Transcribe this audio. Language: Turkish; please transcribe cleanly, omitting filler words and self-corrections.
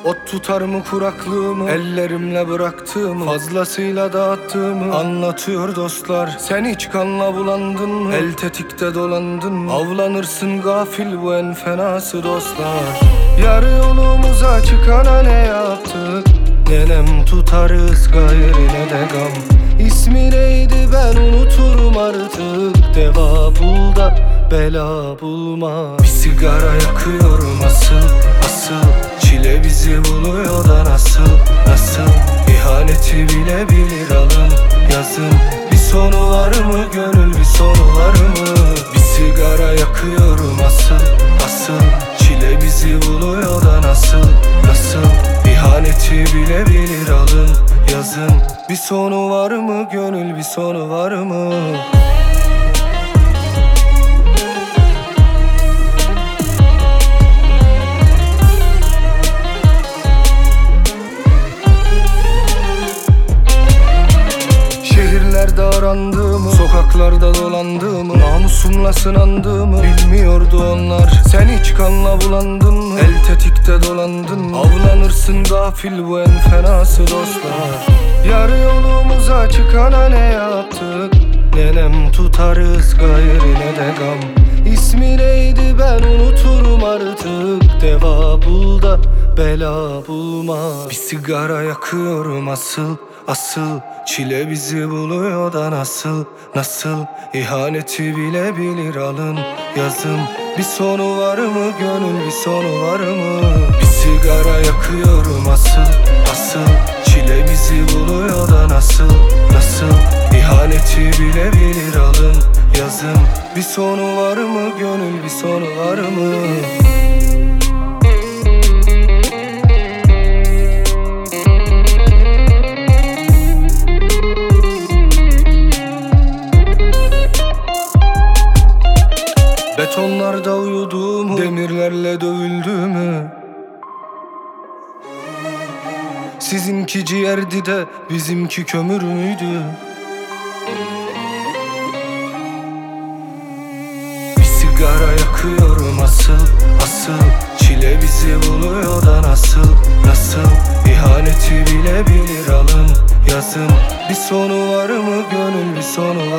Ot tutar mı kuraklığımı, ellerimle bıraktığımı, fazlasıyla dağıttığımı anlatıyor dostlar. Sen hiç kanla bulandın mı, el tetikte dolandın mı? Avlanırsın gafil, bu en fenası dostlar. Yarı yolumuza çıkana ne yaptık? Nenem tutarız gayrı ne de gam. İsmi neydi ben unuturum artık. Deva bul da bela bulma. Bir sigara yakıyorum asıl. Çile bizi buluyor da nasıl İhaneti bile bilir alın yazın. Bir sonu var mı gönül, bir sonu var mı? Bir sigara yakıyorum asıl. Çile bizi buluyor da nasıl İhaneti bile bilir alın yazın. Bir sonu var mı gönül, bir sonu var mı? Şehirlerde arandığımı, sokaklarda dolandığımı, namusumla sınandığımı bilmiyordu onlar. Sen hiç kanla bulandın mı, el tetikte dolandın mı? Avlanırsın gafil, bu en fenası dostlar. Yarı yolumuza çıkana ne yaptık? Nenem tutarız gayrı ne de gam. İsmi neydi ben unuturum artık. Deva bul da bela bulma. Bir sigara yakıyorum asıl. Çile bizi buluyor da nasıl İhaneti bile bilir alın yazın. Bir sonu var mı gönül, bir sonu var mı? Bir sigara yakıyorum asıl. Çile bizi buluyor da nasıl İhaneti bile bilir alın yazın. Bir sonu var mı gönül, bir sonu var mı? Betonlarda uyuduğumu, demirlerle dövüldüğümü, sizinki ciğerdi de bizimki kömür müydü? Bir sigara yakıyorum asıl. Çile bizi buluyor da nasıl İhaneti bile bilir alın yazın. Bir sonu var mı gönül, bir sonu